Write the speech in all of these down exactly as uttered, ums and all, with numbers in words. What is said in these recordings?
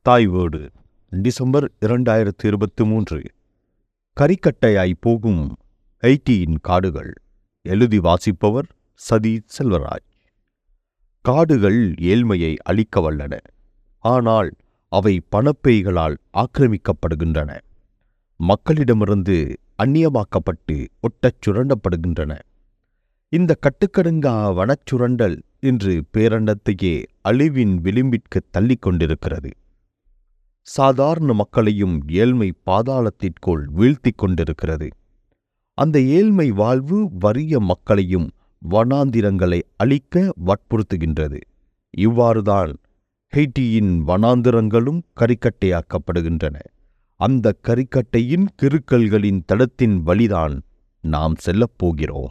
தாய் வீடு டிசம்பர் இரண்டாயிரத்து இருபத்தி மூன்று. கரிக்கட்டையாய் போகும் ஹைட்டியின் காடுகள். எழுதி வாசிப்பவர் சதி செல்வராஜ். காடுகள் ஏழ்மையை அழிக்க வல்லன, ஆனால் அவை பணப்பேய்களால் ஆக்கிரமிக்கப்படுகின்றன. மக்களிடமிருந்து அந்நியமாக்கப்பட்டு ஒட்டச் சுரண்டப்படுகின்றன. இந்த கட்டுக்கடுங்கா வனச்சுரண்டல் இன்று பேரண்டத்தையே அழிவின் விளிம்பிற்கு தள்ளிக் கொண்டிருக்கிறது. சாதாரண மக்களையும் ஏழ்மை பாதாளத்திற்குள் வீழ்த்திக் கொண்டிருக்கிறது. அந்த ஏழ்மை வாழ்வு வறிய மக்களையும் வனாந்திரங்களை அழிக்க வற்புறுத்துகின்றது. இவ்வாறுதான் ஹைட்டியின் வனாந்திரங்களும் கரிக்கட்டையாக்கப்படுகின்றன. அந்த கரிக்கட்டையின் கிறுக்கல்களின் தடத்தின் வழிதான் நாம் செல்லப்போகிறோம்.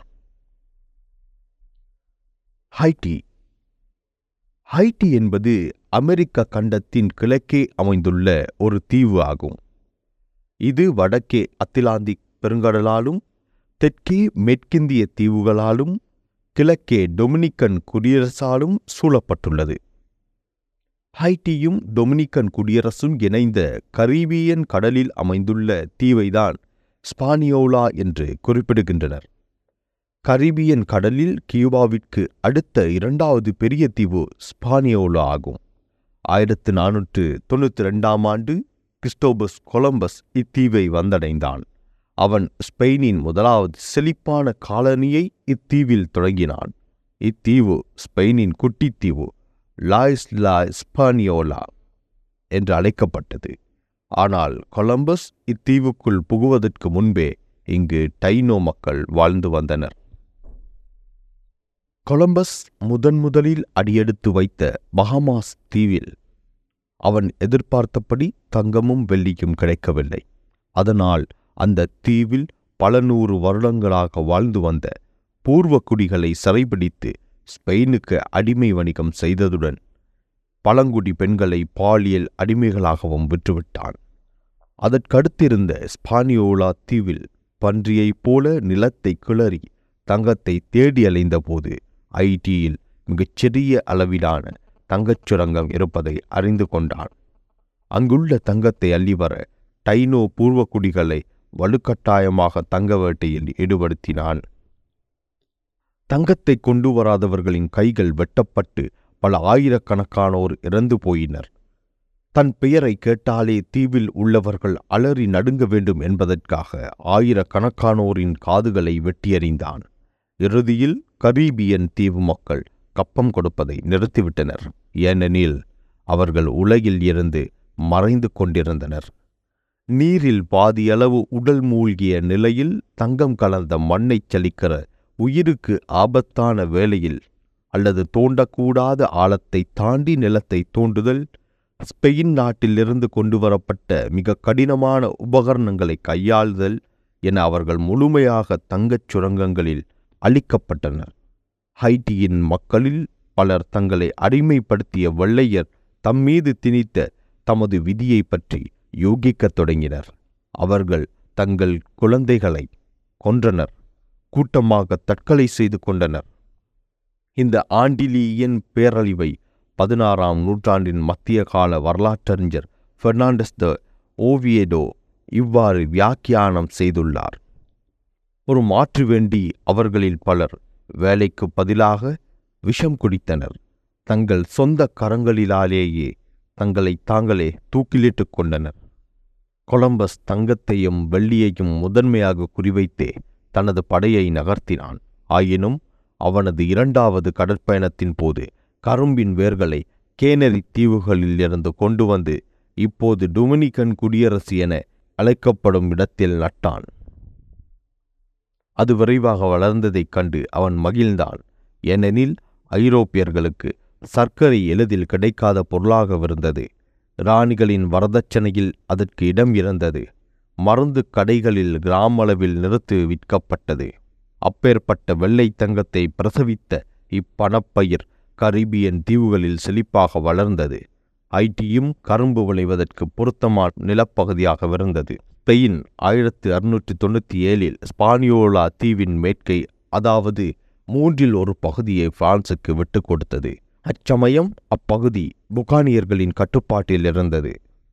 ஹைட்டி. ஹைட்டி என்பது அமெரிக்க கண்டத்தின் கிழக்கே அமைந்துள்ள ஒரு தீவு ஆகும். இது வடக்கே அத்திலாந்திக் பெருங்கடலாலும் தெற்கே மேற்கிந்திய தீவுகளாலும் கிழக்கே டொமினிக்கன் குடியரசாலும் சூழப்பட்டுள்ளது. ஹைட்டியும் டொமினிக்கன் குடியரசும் இணைந்த கரீபியன் கடலில் அமைந்துள்ள தீவைதான் ஸ்பானியோலா என்று குறிப்பிடுகின்றனர். கரீபியன் கடலில் கியூபாவிற்கு அடுத்த இரண்டாவது பெரிய தீவு ஸ்பானியோலா ஆகும். ஆயிரத்து நானூற்று தொன்னூற்றி ரெண்டாம் ஆண்டு கிறிஸ்டோபஸ் கொலம்பஸ் இத்தீவை வந்தடைந்தான். அவன் ஸ்பெயினின் முதலாவது செழிப்பான காலனியை இத்தீவில் தொடங்கினான். இத்தீவு ஸ்பெயினின் குட்டித்தீவு லாய்ஸ் லா ஸ்பானியோலா என்று அழைக்கப்பட்டது. ஆனால் கொலம்பஸ் இத்தீவுக்குள் புகுவதற்கு முன்பே இங்கு டைனோ மக்கள் வாழ்ந்து வந்தனர். கொலம்பஸ் முதன் முதலில் அடியெடுத்து வைத்த பஹமாஸ் தீவில் அவன் எதிர்பார்த்தபடி தங்கமும் வெள்ளியும் கிடைக்கவில்லை. அதனால் அந்த தீவில் பல நூறு வருடங்களாக வாழ்ந்து வந்த பூர்வக்குடிகளை சிறைபிடித்து ஸ்பெயினுக்கு அடிமை வணிகம் செய்ததுடன் பழங்குடி பெண்களை பாலியல் அடிமைகளாகவும் விற்றுவிட்டான். அதற்கடுத்திருந்த ஸ்பானியோலா தீவில் பன்றியைப் போல நிலத்தை கிளறி தங்கத்தை தேடி அலைந்த போது ஹைட்டியில் மிகச்சிறிய அளவிலான தங்கச் சுரங்கம் இருப்பதை அறிந்து கொண்டான். அங்குள்ள தங்கத்தை அள்ளிவர டைனோ பூர்வக்குடிகளை வலுக்கட்டாயமாக தங்க வேட்டையில் ஈடுபடுத்தினான். தங்கத்தை கொண்டு வராதவர்களின் கைகள் வெட்டப்பட்டு பல ஆயிரக்கணக்கானோர் இறந்து போயினர். தன் பெயரை கேட்டாலே தீவில் உள்ளவர்கள் அலறி நடுங்க வேண்டும் என்பதற்காக ஆயிரக்கணக்கானோரின் காதுகளை வெட்டியறிந்தான். இறுதியில் கரீபியன் தீவு மக்கள் கப்பம் கொடுப்பதை நிறுத்திவிட்டனர். ஏனெனில் அவர்கள் உலகில் இருந்து மறைந்து கொண்டிருந்தனர். நீரில் பாதியளவு உடல் மூழ்கிய நிலையில் தங்கம் கலந்த மண்ணைச் சலிக்கிற உயிருக்கு ஆபத்தான வேளையில் அல்லது தோண்டக்கூடாத ஆழத்தை தாண்டி நிலத்தை தோண்டுதல், ஸ்பெயின் நாட்டிலிருந்து கொண்டு வரப்பட்ட மிக கடினமான உபகரணங்களை கையாளுதல் என அவர்கள் முழுமையாக தங்கச் சுரங்கங்களில் அழிக்கப்பட்டனர். ஹைட்டியின் மக்களில் பலர் தங்களை அடிமைப்படுத்திய வெள்ளையர் தம்மீது திணித்த தமது விதியை பற்றி யோகிக்கத் தொடங்கினர். அவர்கள் தங்கள் குழந்தைகளை கொன்றனர், கூட்டமாக தற்கொலை செய்து கொண்டனர். இந்த ஆண்டிலியன் பேரழிவை பதினாறாம் நூற்றாண்டின் மத்திய கால வரலாற்றறிஞர் பெர்னாண்டஸ் த ஓவியேடோ இவ்வாறு வியாக்கியானம் செய்துள்ளார். ஒரு மாற்று வேண்டி அவர்களில் பலர் வேலைக்கு பதிலாக விஷம் குடித்தனர். தங்கள் சொந்த கரங்களிலாலேயே தங்களை தாங்களே தூக்கிலிட்டு கொண்டனர். கொலம்பஸ் தங்கத்தையும் வெள்ளியையும் முதன்மையாக குறிவைத்தே தனது படையை நகர்த்தினான். ஆயினும் அவனது இரண்டாவது கடற்பயணத்தின் போது கரும்பின் வேர்களை கேனரி தீவுகளில் இருந்து கொண்டு வந்து இப்போது டொமினிக்கன் குடியரசு என அழைக்கப்படும் இடத்தில் நட்டான். அது விரைவாக வளர்ந்ததைக் கண்டு அவன் மகிழ்ந்தான். ஏனெனில் ஐரோப்பியர்களுக்கு சர்க்கரை எளிதில் கிடைக்காத பொருளாகவிருந்தது. இராணிகளின் வரதட்சணையில் அதற்கு இடம் இருந்தது. மருந்து கடைகளில் கிராம அளவில் நிறுத்து விற்கப்பட்டது. அப்பேற்பட்ட வெள்ளை தங்கத்தை பிரசவித்த இப்பணப்பயிர் கரீபியன் தீவுகளில் செழிப்பாக வளர்ந்தது. ஹைட்டியும் கரும்பு விளைவதற்கு பொருத்தமான நிலப்பகுதியாகவிருந்தது. ஸ்பெயின் ஆயிரத்து அறுநூற்றி தொண்ணூற்றி ஏழில் ஸ்பானியோலா தீவின் மேற்கை, அதாவது மூன்றில் ஒரு பகுதியை பிரான்சுக்கு விட்டுக் கொடுத்தது. அச்சமயம் அப்பகுதி புகானியர்களின் கட்டுப்பாட்டில் இருந்தது.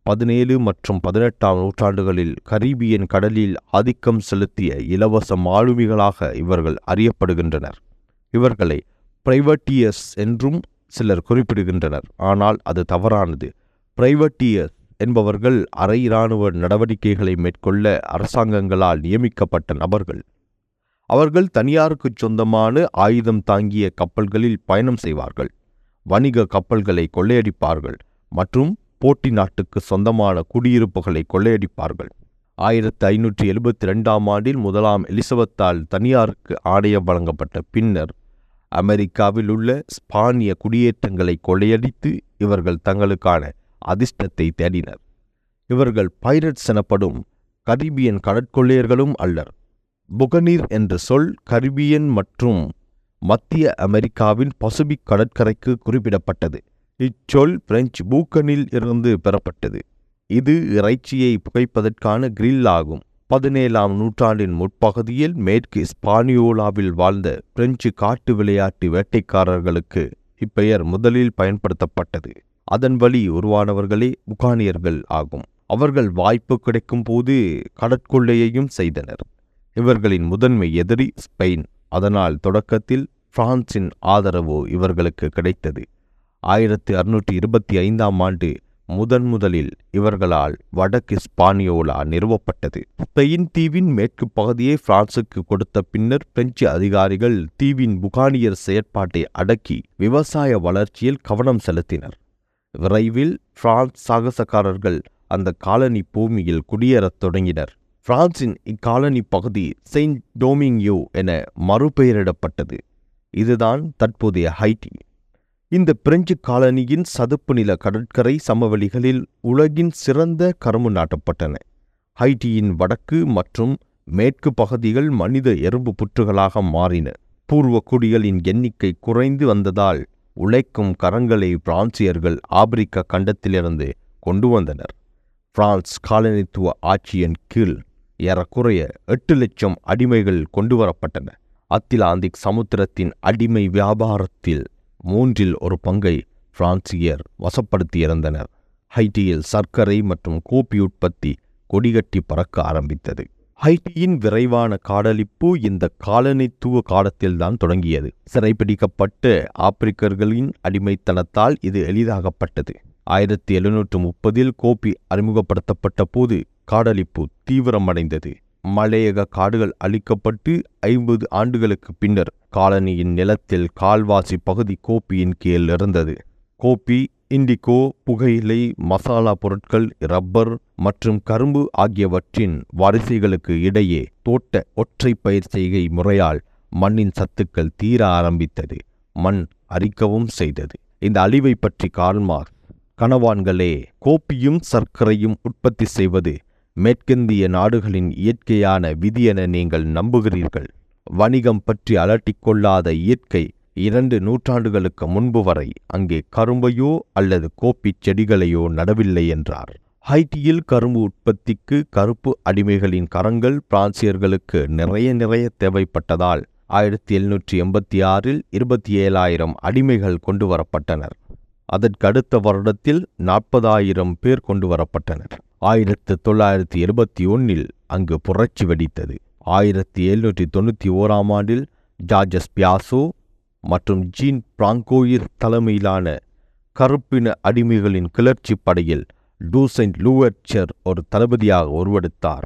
பதினேழு மற்றும் பதினெட்டாம் நூற்றாண்டுகளில் கரீபியன் கடலில் ஆதிக்கம் செலுத்திய இலவச மாலுமிகளாக இவர்கள் அறியப்படுகின்றனர். இவர்களை பிரைவட்டியர்ஸ் என்றும் சிலர் குறிப்பிடுகின்றனர். ஆனால் அது தவறானது. பிரைவட்டியர்ஸ் என்பவர்கள் அரை இராணுவ நடவடிக்கைகளை மேற்கொள்ள அரசாங்கங்களால் நியமிக்கப்பட்ட நபர்கள். அவர்கள் தனியாருக்கு சொந்தமான ஆயுதம் தாங்கிய கப்பல்களில் பயணம் செய்வார்கள், வணிக கப்பல்களை கொள்ளையடிப்பார்கள் மற்றும் போட்டி நாட்டுக்கு சொந்தமான குடியிருப்புகளை கொள்ளையடிப்பார்கள். ஆயிரத்தி ஐநூற்றி எழுபத்தி ரெண்டாம் ஆண்டில் முதலாம் எலிசபெத்தால் தனியாருக்கு ஆணையம் வழங்கப்பட்ட பின்னர் அமெரிக்காவில் உள்ள ஸ்பானிய குடியேற்றங்களை கொள்ளையடித்து இவர்கள் தங்களுக்கான அதிர்ஷ்டத்தை தேடினர். இவர்கள் பைரட்ஸ் எனப்படும் கரீபியன் கடற்கொள்ளையர்களும் அல்லர். புகனீர் என்ற சொல் கரீபியன் மற்றும் மத்திய அமெரிக்காவின் பசிபிக் கடற்கரைக்கு குறிப்பிடப்பட்டது. இச்சொல் பிரெஞ்சு பூக்கனில் இருந்து பெறப்பட்டது. இது இறைச்சியை புகைப்பதற்கான கிரில் ஆகும். பதினேழாம் நூற்றாண்டின் முற்பகுதியில் மேற்கு இஸ்பானியோலாவில் வாழ்ந்த பிரெஞ்சு காட்டு விளையாட்டு வேட்டைக்காரர்களுக்கு இப்பெயர் முதலில் பயன்படுத்தப்பட்டது. அதன் வழி உருவானவர்களே புகானியர்கள் ஆகும். அவர்கள் வாய்ப்பு கிடைக்கும் போது கடற்கொள்ளையையும் செய்தனர். இவர்களின் முதன்மை எதிரி ஸ்பெயின். அதனால் தொடக்கத்தில் பிரான்சின் ஆதரவு இவர்களுக்கு கிடைத்தது. ஆயிரத்தி அறுநூற்றி இருபத்தி ஐந்தாம் ஆண்டு முதன் முதலில் இவர்களால் வடக்கு ஸ்பானியோலா நிறுவப்பட்டது. ஸ்பெயின் தீவின் மேற்கு பகுதியை பிரான்சுக்கு கொடுத்த பின்னர் பிரெஞ்சு அதிகாரிகள் தீவின் புகானியர் செயற்பாட்டை அடக்கி விவசாய வளர்ச்சியில் கவனம் செலுத்தினர். விரைவில் பிரான்ஸ் சாகசக்காரர்கள் அந்த காலனி பூமியில் குடியேறத் தொடங்கினர். பிரான்சின் இக்காலனி பகுதி செயின்ட் டோமிங்யூ என மறுபெயரிடப்பட்டது. இதுதான் தற்போதைய ஹைட்டி. இந்த பிரெஞ்சு காலனியின் சதுப்பு நில கடற்கரை சமவெளிகளில் உலகின் சிறந்த கரும்பு நாட்டப்பட்டன. ஹைட்டியின் வடக்கு மற்றும் மேற்கு பகுதிகள் மனித எறும்பு புற்றுகளாக மாறின. பூர்வ குடிகளின் எண்ணிக்கை குறைந்து வந்ததால் உழைக்கும் கரங்களை பிரான்சியர்கள் ஆப்பிரிக்க கண்டத்திலிருந்து கொண்டு வந்தனர். பிரான்ஸ் காலனித்துவ ஆட்சியின் கீழ் ஏறக்குறைய எட்டு லட்சம் அடிமைகள் கொண்டு வரப்பட்டன. அத்திலாந்திக் சமுத்திரத்தின் அடிமை வியாபாரத்தில் மூன்றில் ஒரு பங்கை பிரான்சியர் வசப்படுத்தியிருந்தனர். ஹைட்டியில் சர்க்கரை மற்றும் கோப்பி உற்பத்தி கொடிகட்டி பறக்க ஆரம்பித்தது. ஹைட்டியின் விரைவான காடழிப்பு இந்த காலனித்துவ காலத்தில்தான் தொடங்கியது. சிறைப்பிடிக்கப்பட்ட ஆப்பிரிக்கர்களின் அடிமைத்தனத்தால் இது எளிதாகப்பட்டது. ஆயிரத்தி எழுநூற்று முப்பதில் கோப்பி அறிமுகப்படுத்தப்பட்ட போது காடழிப்பு தீவிரமடைந்தது. மலையக காடுகள் அழிக்கப்பட்டு ஐம்பது ஆண்டுகளுக்கு பின்னர் காலனியின் நிலத்தில் கால்வாசி பகுதி கோப்பியின் கீழ் இருந்தது. கோப்பி, இண்டிகோ, புகையிலை, மசாலா பொருட்கள், ரப்பர் மற்றும் கரும்பு ஆகியவற்றின் வரிசைகளுக்கு இடையே தோட்ட ஒற்றை பயிர் செய்கை முறையால் மண்ணின் சத்துக்கள் தீர ஆரம்பித்தது. மண் அரிக்கவும் செய்தது. இந்த அழிவை பற்றி கார்ல் மார்க்ஸ், கனவான்களே, கோப்பியும் சர்க்கரையும் உற்பத்தி செய்வது மேற்கிந்திய நாடுகளின் இயற்கையான விதி என நீங்கள் நம்புகிறீர்கள். வணிகம் பற்றி அலட்டிக்கொள்ளாத இயற்கை இரண்டு நூற்றாண்டுகளுக்கு முன்பு வரை அங்கே கரும்பையோ அல்லது கோப்பிச் செடிகளையோ நடவில்லை என்றார். ஹைட்டியில் கரும்பு உற்பத்திக்கு கருப்பு அடிமைகளின் கரங்கள் பிரான்சியர்களுக்கு நிறைய நிறைய தேவைப்பட்டதால் ஆயிரத்தி எழுநூற்றி எண்பத்தி ஆறில் இருபத்தி ஏழாயிரம் அடிமைகள் கொண்டு வரப்பட்டனர். அதற்கடுத்த வருடத்தில் நாற்பதாயிரம் பேர் கொண்டு வரப்பட்டனர். ஆயிரத்தி தொள்ளாயிரத்தி இருபத்தி ஒன்னில் அங்கு புரட்சி வெடித்தது. ஆயிரத்தி எழுநூற்றி தொண்ணூற்றி ஓராம் ஆண்டில் ஜார்ஜஸ் பியாசோ மற்றும் ஜீன் பிராங்கோயிர் தலைமையிலான கருப்பின அடிமைகளின் கிளர்ச்சி படையில் டூசென்ட் லூவெர்ச்சர் ஒரு தளபதியாக உருவெடுத்தார்.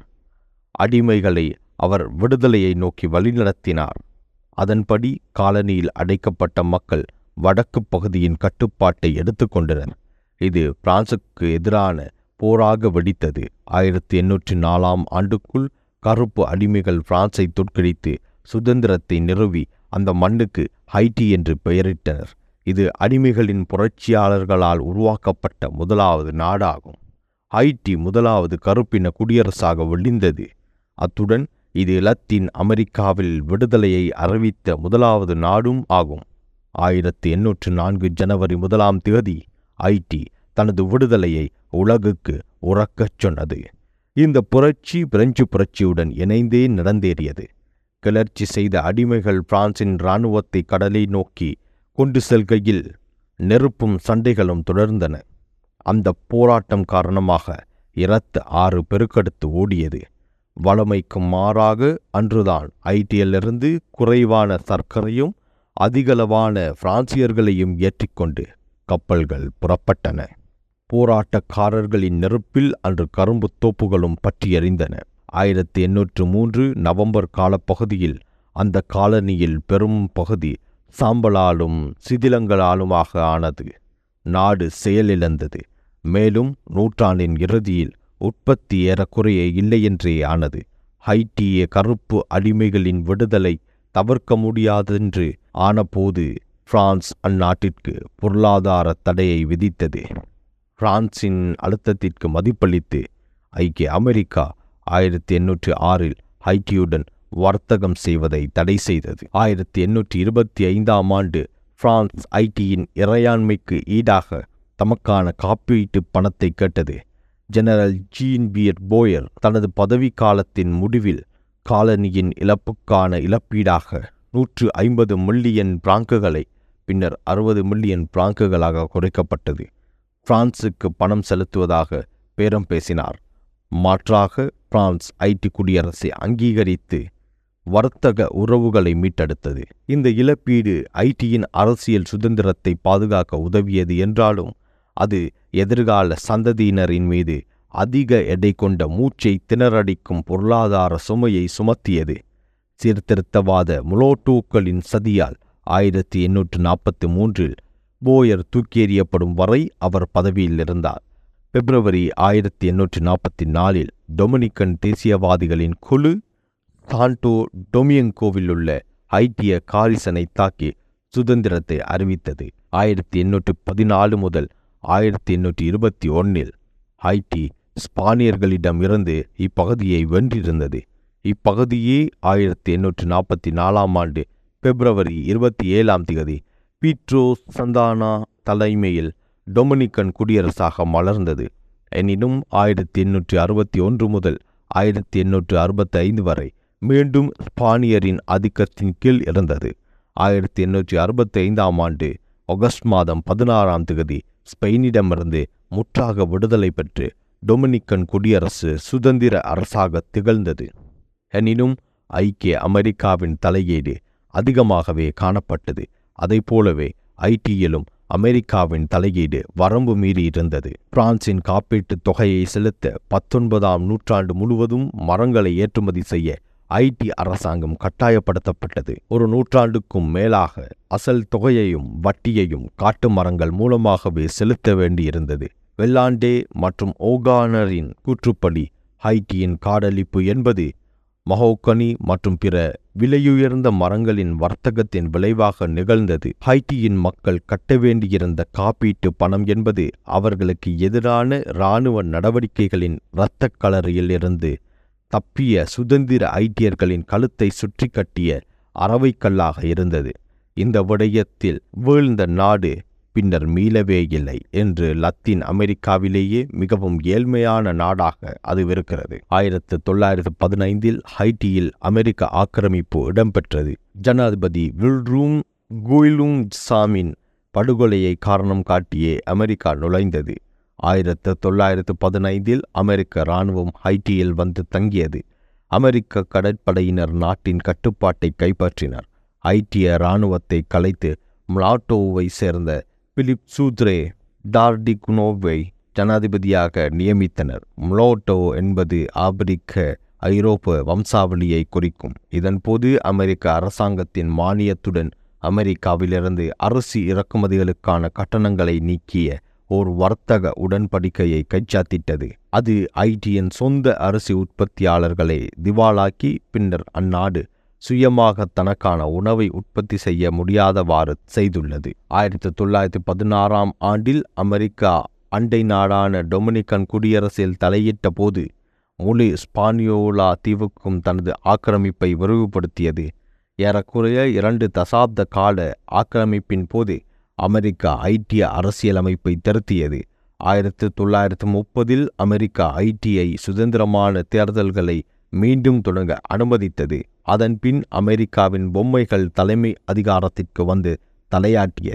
அடிமைகளை அவர் விடுதலையை நோக்கி வழிநடத்தினார். அதன்படி காலனியில் அடைக்கப்பட்ட மக்கள் வடக்கு பகுதியின் கட்டுப்பாட்டை எடுத்துக்கொண்டனர். இது பிரான்சுக்கு எதிரான போராக வெடித்தது. ஆயிரத்தி எண்ணூற்றி நாலாம் ஆண்டுக்குள் கருப்பு அடிமைகள் பிரான்சை தோற்கடித்து சுதந்திரத்தை நிறுவி அந்த மண்ணுக்கு ஹைட்டி என்று பெயரிட்டனர். இது அடிமைகளின் புரட்சியாளர்களால் உருவாக்கப்பட்ட முதலாவது நாடாகும். ஹைட்டி முதலாவது கருப்பின குடியரசாக விழிந்தது. அத்துடன் இது லத்தீன் அமெரிக்காவில் விடுதலையை அறிவித்த முதலாவது நாடும் ஆகும். ஆயிரத்தி எண்ணூற்று நான்கு ஜனவரி முதலாம் தேதி ஹைட்டி தனது விடுதலையை உலகுக்கு உறக்கச் சொன்னது. இந்த புரட்சி பிரெஞ்சு புரட்சியுடன் இணைந்தே நடந்தேறியது. கிளர்ச்சி செய்த அடிமைகள் பிரான்சின் இராணுவத்தை கடலை நோக்கி கொண்டு செல்கையில் நெருப்பும் சண்டைகளும் தொடர்ந்தன. அந்த போராட்டம் காரணமாக இரத்த ஆறு பெருக்கெடுத்து ஓடியது. வழமைக்கு மாறாக அன்றுதான் ஹைட்டியிலிருந்து குறைவான சர்க்கரையும் அதிகளவான பிரான்சியர்களையும் ஏற்றிக்கொண்டு கப்பல்கள் புறப்பட்டன. போராட்டக்காரர்களின் நெருப்பில் அன்று கரும்பு தோப்புகளும் பற்றி எறிந்தன. ஆயிரத்தி எண்ணூற்று மூன்று நவம்பர் காலப்பகுதியில் அந்த காலனியில் பெரும் பகுதி சாம்பலாலும் சிதிலங்களாலுமாக ஆனது. நாடு செயலிழந்தது. மேலும் நூற்றாண்டின் இறுதியில் உற்பத்தி ஏறக்குறைய இல்லையென்றே ஆனது. ஹைட்டிய கருப்பு அடிமைகளின் விடுதலை தவிர்க்க முடியாதென்று ஆனபோது பிரான்ஸ் அந்நாட்டிற்கு பொருளாதார தடையை விதித்தது. பிரான்சின் அழுத்தத்திற்கு மதிப்பளித்து ஐக்கிய அமெரிக்கா ஆயிரத்தி எண்ணூற்றி ஆறில் ஹைட்டியுடன் வர்த்தகம் செய்வதை தடை செய்தது. ஆயிரத்தி எண்ணூற்றி இருபத்தி ஐந்தாம் ஆண்டு பிரான்ஸ் ஹைட்டியின் இறையாண்மைக்கு ஈடாக தமக்கான காப்பீட்டு பணத்தை கேட்டது. ஜெனரல் ஜீன் பியர் போயர் தனது பதவி காலத்தின் முடிவில் காலனியின் இழப்புக்கான இழப்பீடாக நூற்று ஐம்பது மில்லியன் பிராங்குகளை பின்னர் அறுபது மில்லியன் பிராங்குகளாக குறைக்கப்பட்டது. பிரான்சுக்கு பணம் செலுத்துவதாக பேரம் பேசினார். மாற்றாக பிரான்ஸ் ஹைட்டி குடியரசை அங்கீகரித்து வர்த்தக உறவுகளை மீட்டெடுத்தது. இந்த இழப்பீடு ஹைட்டியின் அரசியல் சுதந்திரத்தை பாதுகாக்க உதவியது என்றாலும் அது எதிர்கால சந்ததியினரின் மீது அதிக எடை கொண்ட மூச்சை திணறடிக்கும் பொருளாதார சுமையை சுமத்தியது. சீர்திருத்தவாத முலோட்டோக்களின் சதியால் ஆயிரத்தி எண்ணூற்று நாற்பத்தி மூன்றில் போயர் தூக்கேறியப்படும் வரை அவர் பதவியில் இருந்தார். பிப்ரவரி ஆயிரத்தி எண்ணூற்றி நாற்பத்தி நாலில் டொமினிக்கன் தேசியவாதிகளின் குழு சாண்டோ டொமியங்கோவில் உள்ள ஹைட்டிய காரிசனை தாக்கி சுதந்திரத்தை அறிவித்தது. ஆயிரத்தி எண்ணூற்றி பதினாலு முதல் ஆயிரத்தி எண்ணூற்றி இருபத்தி ஒன்னில் ஹைட்டி ஸ்பானியர்களிடம் இருந்து இப்பகுதியை வென்றிருந்தது. இப்பகுதியே ஆயிரத்தி எண்ணூற்றி நாற்பத்தி நாலாம் ஆண்டு பிப்ரவரி இருபத்தி ஏழாம் தேதி பீட்ரோ சந்தானா தலைமையில் டொமினிக்கன் குடியரசாக மலர்ந்தது. எனினும் ஆயிரத்தி எண்ணூற்றி அறுபத்தி ஒன்று முதல் ஆயிரத்தி எண்ணூற்று அறுபத்தி ஐந்து வரை மீண்டும் ஸ்பானியரின் ஆதிக்கத்தின் கீழ் இருந்தது. ஆயிரத்தி எண்ணூற்றி அறுபத்தி ஐந்தாம் ஆண்டு ஆகஸ்ட் மாதம் பதினாறாம் தேதி ஸ்பெயினிடமிருந்து முற்றாக விடுதலை பெற்று டொமினிக்கன் குடியரசு சுதந்திர அரசாக திகழ்ந்தது. எனினும் ஐக்கிய அமெரிக்காவின் தலையீடு அதிகமாகவே காணப்பட்டது. அதை போலவே ஹைட்டியிலும் அமெரிக்காவின் தலையீடு வரம்பு மீறி இருந்தது. பிரான்சின் காப்பீட்டுத் தொகையை செலுத்த பத்தொன்பதாம் நூற்றாண்டு முழுவதும் மரங்களை ஏற்றுமதி செய்ய ஹைட்டி அரசாங்கம் கட்டாயப்படுத்தப்பட்டது. ஒரு நூற்றாண்டுக்கும் மேலாக அசல் தொகையையும் வட்டியையும் காட்டு மரங்கள் மூலமாகவே செலுத்த வேண்டியிருந்தது. வெல்லாண்டே மற்றும் ஓகானரின் கூற்றுப்படி ஹைட்டியின் காடழிப்பு என்பது மஹோகனி மற்றும் பிற விலையுயர்ந்த மரங்களின் வர்த்தகத்தின் விளைவாக நிகழ்ந்தது. ஹைட்டியின் மக்கள் கட்ட வேண்டியிருந்த காப்பீட்டு பணம் என்பது அவர்களுக்கு எதிரான இராணுவ நடவடிக்கைகளின் இரத்தக் களரியில் இருந்து தப்பிய சுதந்திர ஹைட்டியர்களின் கழுத்தை சுற்றி கட்டிய அரவைக்கல்லாக இருந்தது. இந்த விடயத்தில் வீழ்ந்த நாடு பின்னர் மீளவே இல்லை என்று லத்தீன் அமெரிக்காவிலேயே மிகவும் ஏழ்மையான நாடாக அது இருக்கிறது. ஆயிரத்தி தொள்ளாயிரத்தி பதினைந்தில் ஹைட்டியில் அமெரிக்க ஆக்கிரமிப்பு இடம்பெற்றது. ஜனாதிபதி வில்ரூம் குயிலுங் சாமின் படுகொலையை காரணம் காட்டியே அமெரிக்கா நுழைந்தது. ஆயிரத்தி தொள்ளாயிரத்து பதினைந்தில் அமெரிக்க இராணுவம் ஹைட்டியில் வந்து தங்கியது. அமெரிக்க கடற்படையினர் நாட்டின் கட்டுப்பாட்டை கைப்பற்றினர். ஹைட்டிய இராணுவத்தை கலைத்து முலாட்டோவை சேர்ந்த பிலிப் சூத்ரே டார்டிகுனோவை ஜனாதிபதியாக நியமித்தனர். முலாட்டோ என்பது ஆப்பிரிக்க ஐரோப்ப வம்சாவளியை குறிக்கும். இதன்போது அமெரிக்க அரசாங்கத்தின் மானியத்துடன் அமெரிக்காவிலிருந்து அரிசி இறக்குமதிகளுக்கான கட்டணங்களை நீக்கிய ஓர் வர்த்தக உடன்படிக்கையை கைச்சாத்திட்டது. அது ஹைட்டியின் சொந்த அரிசி உற்பத்தியாளர்களை திவாலாக்கி பின்னர் அந்நாடு சுயமாக தனக்கான உணவை உற்பத்தி செய்ய முடியாதவாறு செய்துள்ளது. ஆயிரத்தி தொள்ளாயிரத்தி பதினாறாம் ஆண்டில் அமெரிக்கா அண்டை நாடான டொமினிக்கன் குடியரசில் தலையிட்ட போது முழு ஸ்பானியோலா தீவுக்கும் தனது ஆக்கிரமிப்பை விரிவுபடுத்தியது. ஏறக்குறைய இரண்டு தசாப்த கால ஆக்கிரமிப்பின் போது அமெரிக்கா ஹைட்டிய அரசியலமைப்பை திருத்தியது. ஆயிரத்தி தொள்ளாயிரத்தி முப்பதில் அமெரிக்கா ஹைட்டியை சுதந்திரமான தேர்தல்களை மீண்டும் தொடங்க அனுமதித்தது. அதன்பின் அமெரிக்காவின் பொம்மைகள் தலைமை அதிகாரத்திற்கு வந்து தலையாட்டியது.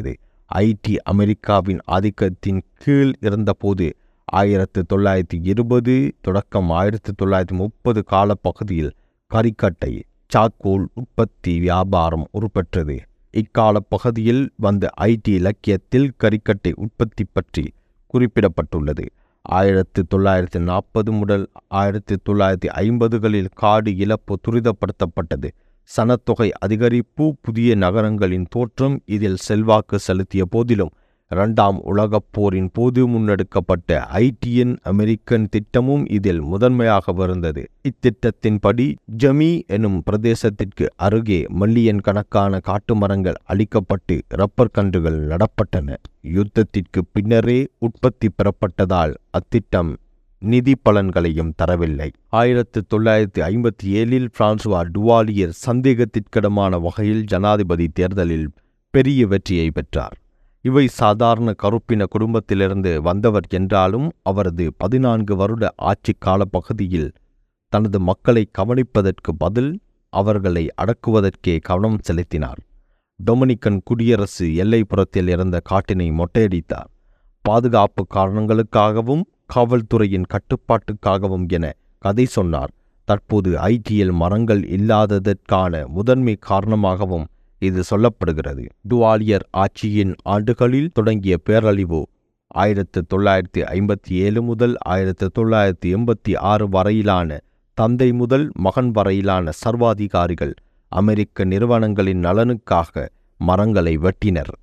ஐட்டி அமெரிக்காவின் ஆதிக்கத்தின் கீழ் இருந்தபோது ஆயிரத்து தொள்ளாயிரத்தி இருபது தொடக்கம் ஆயிரத்தி தொள்ளாயிரத்தி முப்பது காலப்பகுதியில் கரிக்கட்டை சாக்கோல் உற்பத்தி வியாபாரம் உருப்பெற்றது. இக்கால பகுதியில் வந்த ஐட்டி இலக்கியத்தில் கரிக்கட்டை உற்பத்தி பற்றி குறிப்பிடப்பட்டுள்ளது. ஆயிரத்தி தொள்ளாயிரத்தி நாற்பது முதல் ஆயிரத்தி தொள்ளாயிரத்தி ஐம்பதுகளில் காடு இழப்பு துரிதப்படுத்தப்பட்டது. சனத்தொகை அதிகரிப்பு, புதிய நகரங்களின் தோற்றம் இதில் செல்வாக்கு செலுத்திய போதிலும் இரண்டாம் உலகப் போரின் போது முன்னெடுக்கப்பட்ட ஐட்டியன் அமெரிக்கன் திட்டமும் இதில் முதன்மையாக இருந்தது. இத்திட்டத்தின்படி ஜமி எனும் பிரதேசத்திற்கு அருகே மில்லியன் கணக்கான காட்டு மரங்கள் அழிக்கப்பட்டு ரப்பர் கன்றுகள் நடப்பட்டன. யுத்தத்திற்கு பின்னரே உற்பத்தி பெறப்பட்டதால் அத்திட்டம் நிதி பலன்களையும் தரவில்லை. ஆயிரத்தி தொள்ளாயிரத்தி ஐம்பத்தி ஏழில் பிரான்சுவா டுவாலியர் சந்தேகத்திற்கிடமான வகையில் ஜனாதிபதி தேர்தலில் பெரிய வெற்றியை பெற்றார். இவை சாதாரண கருப்பின குடும்பத்திலிருந்து வந்தவர் என்றாலும் அவரது பதினான்கு வருட ஆட்சி கால பகுதியில் தனது மக்களை கவனிப்பதற்கு பதில் அவர்களை அடக்குவதற்கே கவனம் செலுத்தினார். டொமினிக்கன் குடியரசு எல்லைப்புறத்தில் இருந்த காட்டினை மொட்டையடித்தார். பாதுகாப்பு காரணங்களுக்காகவும் காவல்துறையின் கட்டுப்பாட்டுக்காகவும் என கதை சொன்னார். தற்போது ஐட்டியில் மரங்கள் இல்லாததற்கான முதன்மை காரணமாகவும் இது சொல்லப்படுகிறது. டுவாலியர் ஆட்சியின் ஆண்டுகளில் தொடங்கிய பேரழிவு ஆயிரத்தி தொள்ளாயிரத்தி ஐம்பத்தி ஏழு முதல் ஆயிரத்தி தொள்ளாயிரத்தி எண்பத்தி ஆறு வரையிலான தந்தை முதல் மகன் வரையிலான சர்வாதிகாரிகள் அமெரிக்க நிறுவனங்களின் நலனுக்காக மரங்களை வெட்டினர்.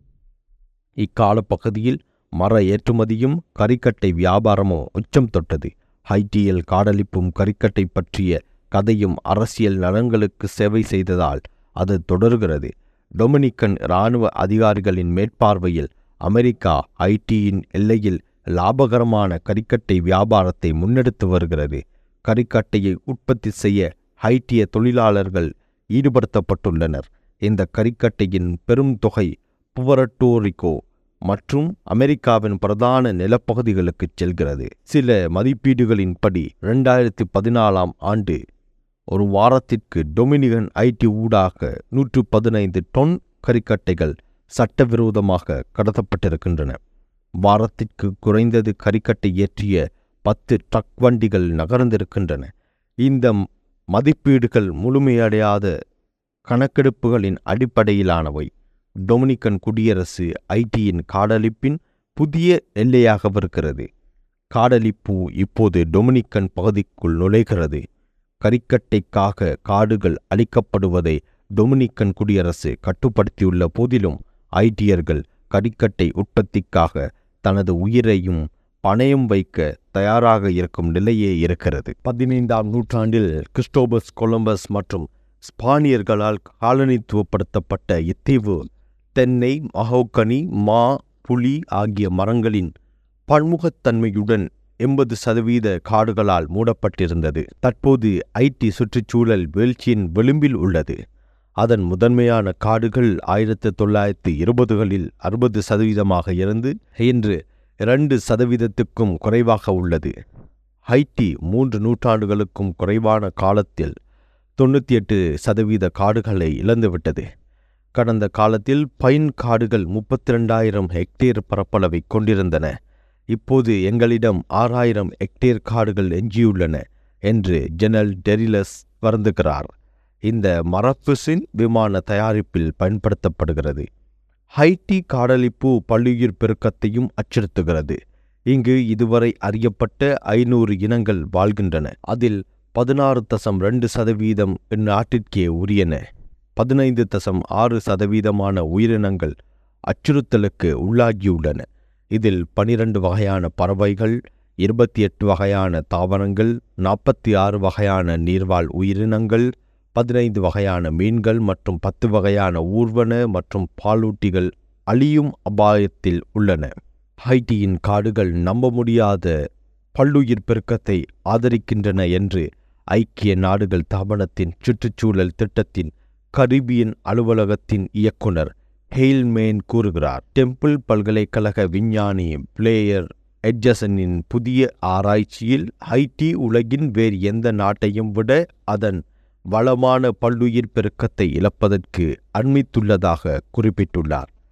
இக்கால பகுதியில் மர ஏற்றுமதியும் கரிக்கட்டை வியாபாரமும் உச்சம் தொட்டது. ஹைட்டியில் காடழிப்பும் கரிக்கட்டை பற்றிய கதையும் அரசியல் நலன்களுக்கு சேவை செய்ததால் அது தொடர்கிறது. டொமினிக்கன் இராணுவ அதிகாரிகளின் மேற்பார்வையில் அமெரிக்கா ஐட்டியின் எல்லையில் லாபகரமான கரிக்கட்டை வியாபாரத்தை முன்னெடுத்து வருகிறது. கரிக்கட்டையை உற்பத்தி செய்ய ஹைட்டிய தொழிலாளர்கள் ஈடுபடுத்தப்பட்டுள்ளனர். இந்த கரிக்கட்டையின் பெரும் தொகை புவர்ட்டோ மற்றும் அமெரிக்காவின் பிரதான நிலப்பகுதிகளுக்கு செல்கிறது. சில மதிப்பீடுகளின்படி இரண்டாயிரத்தி பதினாலாம் ஆண்டு ஒரு வாரத்திற்கு டொமினிகன் ஐட்டி ஊடாக நூற்று பதினைந்து டொன் கரிக்கட்டைகள் சட்டவிரோதமாக கடத்தப்பட்டிருக்கின்றன. வாரத்திற்கு குறைந்தது கரிக்கட்டை ஏற்றிய பத்து ட்ரக் வண்டிகள் நகர்ந்திருக்கின்றன. இந்த மதிப்பீடுகள் முழுமையடையாத கணக்கெடுப்புகளின் அடிப்படையிலானவை. டொமினிக்கன் குடியரசு ஐட்டியின் காடழிப்பின் புதிய எல்லையாகவிருக்கிறது. காடழிப்பு இப்போது டொமினிக்கன் பகுதிக்குள் நுழைகிறது. கரிக்கட்டைக்காக காடுகள் அழிக்கப்படுவதை டொமினிக்கன் குடியரசு கட்டுப்படுத்தியுள்ள போதிலும் ஐட்டியர்கள் கரிக்கட்டை உற்பத்திக்காக தனது உயிரையும் பணயம் வைக்க தயாராக இருக்கும் நிலையே இருக்கிறது. பதினைந்தாம் நூற்றாண்டில் கிறிஸ்டோபஸ் கொலம்பஸ் மற்றும் ஸ்பானியர்களால் காலனித்துவப்படுத்தப்பட்ட இத்தீவு தென்னை, மஹோகனி, மா, புலி ஆகிய மரங்களின் பன்முகத்தன்மையுடன் எண்பது சதவீத காடுகளால் மூடப்பட்டிருந்தது. தற்போது ஐட்டி சுற்றுச்சூழல் வீழ்ச்சியின் விளிம்பில் உள்ளது. அதன் முதன்மையான காடுகள் ஆயிரத்தி தொள்ளாயிரத்தி இருபதுகளில் அறுபது சதவீதமாக இருந்து இன்று இரண்டு சதவீதத்துக்கும் குறைவாக உள்ளது. ஹைட்டி மூன்று நூற்றாண்டுகளுக்கும் குறைவான காலத்தில் தொண்ணூற்றி எட்டு சதவீத காடுகளை இழந்துவிட்டது. கடந்த காலத்தில் பைன் காடுகள் முப்பத்தி ரெண்டாயிரம் ஹெக்டேர் பரப்பளவை கொண்டிருந்தன. இப்போது எங்களிடம் ஆறாயிரம் ஹெக்டேர் காடுகள் எஞ்சியுள்ளன என்று ஜெனரல் டெரிலஸ் வருந்துகிறார். இந்த மரப்பிசின் விமான தயாரிப்பில் பயன்படுத்தப்படுகிறது. ஹைட்டி காடழிப்பு பல்லுயிர் பெருக்கத்தையும் அச்சுறுத்துகிறது. இங்கு இதுவரை அறியப்பட்ட ஐநூறு இனங்கள் வாழ்கின்றன. அதில் பதினாறு தசம் ரெண்டு சதவீதம் இந்நாட்டிற்கே உரியன. பதினைந்து தசம் ஆறு சதவீதமான உயிரினங்கள் அச்சுறுத்தலுக்கு உள்ளாகியுள்ளன. இதில் பனிரெண்டு வகையான பறவைகள், இருபத்தி எட்டு வகையான தாவரங்கள், நாற்பத்தி ஆறு வகையான நீர்வாழ் உயிரினங்கள், பதினைந்து வகையான மீன்கள் மற்றும் பத்து வகையான ஊர்வன மற்றும் பாலூட்டிகள் அழியும் அபாயத்தில் உள்ளன. ஹைட்டியின் காடுகள் நம்ப முடியாத பல்லுயிர் பெருக்கத்தை ஆதரிக்கின்றன என்று ஐக்கிய நாடுகள் தாபனத்தின் சுற்றுச்சூழல் திட்டத்தின் கரிபியன் அலுவலகத்தின் இயக்குனர் ஹெயில்மேன் கூறுகிறார். டெம்பிள் பல்கலைக்கழக விஞ்ஞானி பிளேயர் எட்ஜசனின் புதிய ஆராய்ச்சியில் ஹைட்டி உலகின் வேறு எந்த நாட்டையும் விட அதன் வளமான பல்லுயிர் பெருக்கத்தை இழப்பதற்கு அண்மித்துள்ளதாக குறிப்பிட்டுள்ளார்.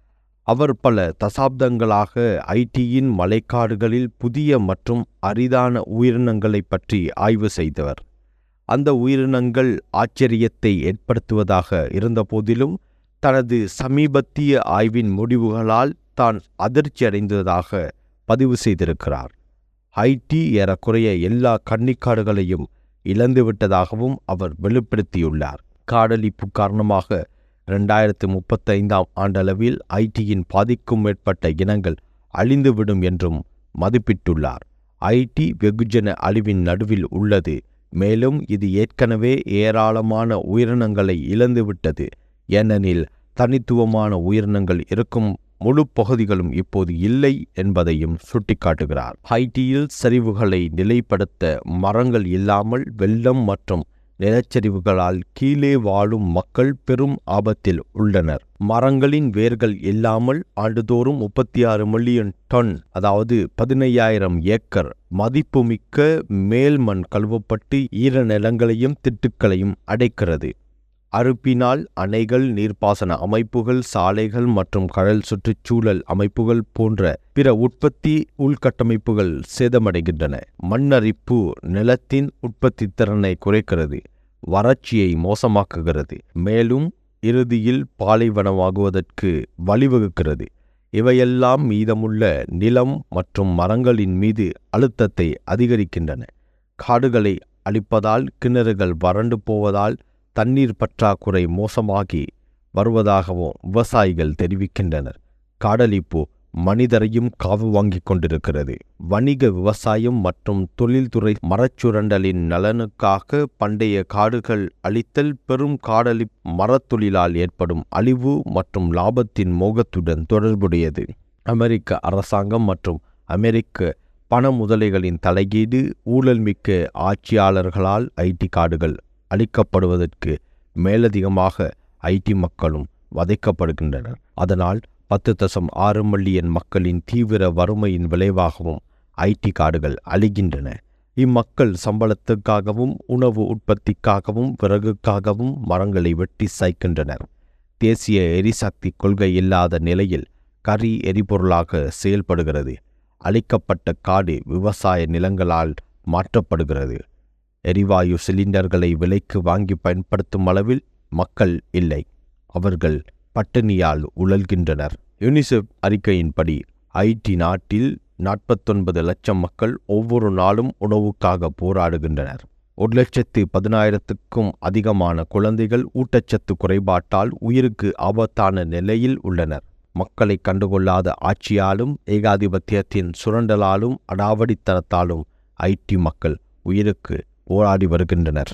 அவர் பல தசாப்தங்களாக ஐட்டியின் மலைக்காடுகளில் புதிய மற்றும் அரிதான உயிரினங்களை பற்றி ஆய்வு செய்தவர். அந்த உயிரினங்கள் ஆச்சரியத்தை ஏற்படுத்துவதாக இருந்தபோதிலும் தனது சமீபத்திய ஆய்வின் முடிவுகளால் தான் அதிர்ச்சியடைந்ததாக பதிவு செய்திருக்கிறார். ஹைட்டி ஏறக்குறைய எல்லா கன்னிக்காடுகளையும் இழந்துவிட்டதாகவும் அவர் வெளிப்படுத்தியுள்ளார். காடழிப்பு காரணமாக இரண்டாயிரத்து முப்பத்தைந்தாம் ஆண்டளவில் ஐட்டியின் பாதிக்கும் மேற்பட்ட இனங்கள் அழிந்துவிடும் என்றும் மதிப்பிட்டுள்ளார். ஐட்டி வெகுஜன அழிவின் நடுவில் உள்ளது, மேலும் இது ஏற்கனவே ஏராளமான உயிரினங்களை இழந்துவிட்டது, ஏனெனில் தனித்துவமான உயிரினங்கள் இருக்கும் முழு பகுதிகளும் இப்போது இல்லை என்பதையும் சுட்டிக்காட்டுகிறார். ஹைட்டியில் சரிவுகளை நிலைப்படுத்த மரங்கள் இல்லாமல் வெள்ளம் மற்றும் நிலச்சரிவுகளால் கீழே வாழும் மக்கள் பெரும் ஆபத்தில் உள்ளனர். மரங்களின் வேர்கள் இல்லாமல் ஆண்டுதோறும் முப்பத்தி ஆறு மில்லியன் டன், அதாவது பதினையாயிரம் ஏக்கர் மதிப்புமிக்க மேல்மண் கழுவப்பட்டு ஈரநிலங்களையும் திட்டுக்களையும் அடைக்கிறது. அறுப்பினால் அணைகள், நீர்ப்பாசன அமைப்புகள், சாலைகள் மற்றும் கடல் சுற்றுச்சூழல் அமைப்புகள் போன்ற பிற உற்பத்தி உள்கட்டமைப்புகள் சேதமடைகின்றன. மண்ணரிப்பு நிலத்தின் உற்பத்தி திறனை குறைக்கிறது, வறட்சியை மோசமாக்குகிறது, மேலும் இறுதியில் பாலைவனமாகுவதற்கு வழிவகுக்கிறது. இவையெல்லாம் மீதமுள்ள நிலம் மற்றும் மரங்களின் மீது அழுத்தத்தை அதிகரிக்கின்றன. காடுகளை அழிப்பதால் கிணறுகள் வறண்டு போவதால் தண்ணீர் பற்றாக்குறை மோசமாகி வருவதாகவும் விவசாயிகள் தெரிவிக்கின்றனர். காடழிப்பு மனிதரையும் காவு வாங்கிக் கொண்டிருக்கிறது. வணிக விவசாயம் மற்றும் தொழில்துறை மரச்சுரண்டலின் நலனுக்காக பண்டைய காடுகள் அழித்தல் பெரும் காடழி மரத்தொழிலால் ஏற்படும் அழிவு மற்றும் லாபத்தின் மோகத்துடன் தொடர்புடையது. அமெரிக்க அரசாங்கம் மற்றும் அமெரிக்க பண முதலைகளின் தலையீடு, ஊழல்மிக்க ஆட்சியாளர்களால் ஐட்டி காடுகள் அளிக்கப்படுவதற்கு மேலதிகமாக ஐட்டி மக்களும் வதைக்கப்படுகின்றனர். அதனால் பத்து தசம் ஆறு மில்லியன் மக்களின் தீவிர வறுமையின் விளைவாகவும் ஐட்டி காடுகள் அழிகின்றன. இம்மக்கள் சம்பளத்துக்காகவும் உணவு உற்பத்திக்காகவும் விறகுக்காகவும் மரங்களை வெட்டி சாய்க்கின்றனர். தேசிய எரிசக்தி கொள்கை இல்லாத நிலையில் கரி எரிபொருளாக செயல்படுகிறது. அழிக்கப்பட்ட காடு விவசாய நிலங்களால் மாற்றப்படுகிறது. எரிவாயு சிலிண்டர்களை விலைக்கு வாங்கி பயன்படுத்தும் அளவில் மக்கள் இல்லை. அவர்கள் பட்டினியால் உழல்கின்றனர். யுனிசெஃப் அறிக்கையின்படி ஐட்டி நாட்டில் நாற்பத்தொன்பது லட்சம் மக்கள் ஒவ்வொரு நாளும் உணவுக்காக போராடுகின்றனர். ஒரு லட்சத்து பதினாயிரத்துக்கும் அதிகமான குழந்தைகள் ஊட்டச்சத்து குறைபாட்டால் உயிருக்கு ஆபத்தான நிலையில் உள்ளனர். மக்களை கண்டுகொள்ளாத ஆட்சியாலும் ஏகாதிபத்தியத்தின் சுரண்டலாலும் அடாவடித்தனத்தாலும் ஐட்டி மக்கள் உயிருக்கு போராடி வருகின்றனர்.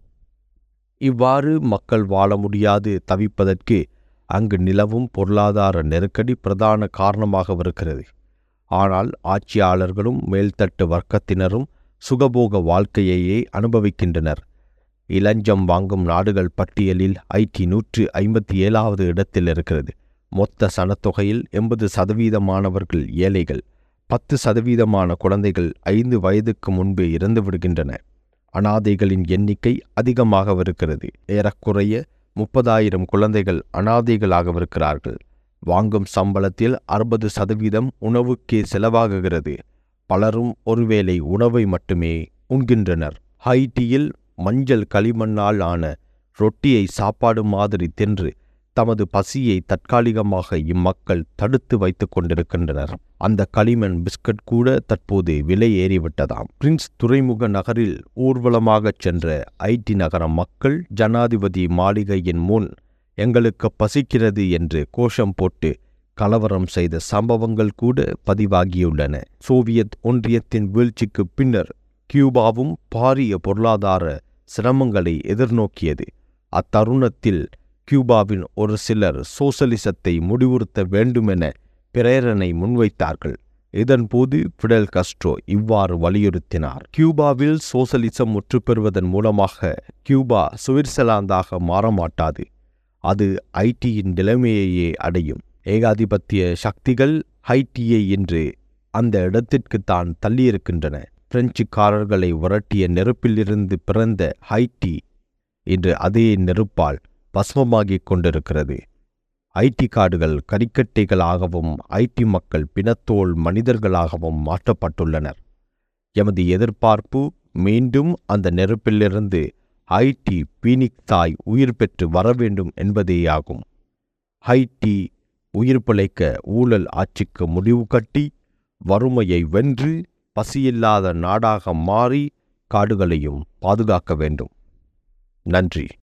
இவ்வாறு மக்கள் வாழ முடியாது தவிப்பதற்கு அங்கு நிலவும் பொருளாதார நெருக்கடி பிரதான காரணமாக இருக்கிறது. ஆனால் ஆட்சியாளர்களும் மேல்தட்டு வர்க்கத்தினரும் சுகபோக வாழ்க்கையையே அனுபவிக்கின்றனர். இலஞ்சம் வாங்கும் நாடுகள் பட்டியலில் ஐட்டி நூற்று ஐம்பத்தி ஏழாவது இடத்தில் இருக்கிறது. மொத்த சனத்தொகையில் எண்பது சதவீதமானவர்கள் ஏழைகள். பத்து சதவீதமான குழந்தைகள் ஐந்து வயதுக்கு முன்பே இறந்து விடுகின்றன. அனாதைகளின் எண்ணிக்கை அதிகமாகவிருக்கிறது. ஏறக்குறைய முப்பதாயிரம் குழந்தைகள் அனாதைகளாகவிருக்கிறார்கள். வாங்கும் சம்பளத்தில் அறுபது சதவீதம் உணவுக்கே செலவாகுகிறது. பலரும் ஒருவேளை உணவை மட்டுமே உண்கின்றனர். ஹைட்டியில் மஞ்சள் களிமண்ணால் ஆன ரொட்டியை சாப்பாடு மாதிரி தின்று தமது பசியை தற்காலிகமாக இம்மக்கள் தடுத்து வைத்து கொண்டிருக்கின்றனர். அந்த களிமண் பிஸ்கட் கூட தற்போது விலை ஏறிவிட்டதாம். பிரின்ஸ் துறைமுக நகரில் ஊர்வலமாகச் சென்ற ஐட்டி நகர மக்கள் ஜனாதிபதி மாளிகையின் முன் எங்களுக்கு பசிக்கிறது என்று கோஷம் போட்டு கலவரம் செய்த சம்பவங்கள் கூட பதிவாகியுள்ளன. சோவியத் ஒன்றியத்தின் வீழ்ச்சிக்கு பின்னர் கியூபாவும் பாரிய பொருளாதார சிரமங்களை எதிர்நோக்கியது. அத்தருணத்தில் கியூபாவின் ஒரு சிலர் சோசலிசத்தை முடிவுறுத்த வேண்டுமென பிரேரணை முன்வைத்தார்கள். இதன்போது பிடெல் காஸ்ட்ரோ இவ்வாறு வலியுறுத்தினார்: கியூபாவில் சோசலிசம் முற்றுப்பெறுவதன் மூலமாக கியூபா சுவிட்சர்லாந்தாக மாறமாட்டாது. அது ஐட்டியின் நிலைமையையே அடையும். ஏகாதிபத்திய சக்திகள் ஹைட்டியை இன்று அந்த இடத்திற்குத்தான் தள்ளியிருக்கின்றன. பிரெஞ்சுக்காரர்களை விரட்டிய நெருப்பிலிருந்து பிறந்த ஹைட்டி இன்று அதே நெருப்பால் பஸ்மமாகிக் கொண்டிருக்கிறது. ஐடி காடுகள் கரிக்கட்டைகளாகவும் ஐடி மக்கள் பிணத்தோல் மனிதர்களாகவும் மாற்றப்பட்டுள்ளனர். எமது எதிர்பார்ப்பு மீண்டும் அந்த நெருப்பிலிருந்து ஹைட்டி பீனிக்ஸாய் உயிர் பெற்று வரவேண்டும் என்பதேயாகும். ஹைட்டி உயிர் பிழைக்க ஊழல் ஆட்சிக்கு முடிவு கட்டி வறுமையை வென்று பசியில்லாத நாடாக மாறி காடுகளையும் பாதுகாக்க வேண்டும். நன்றி.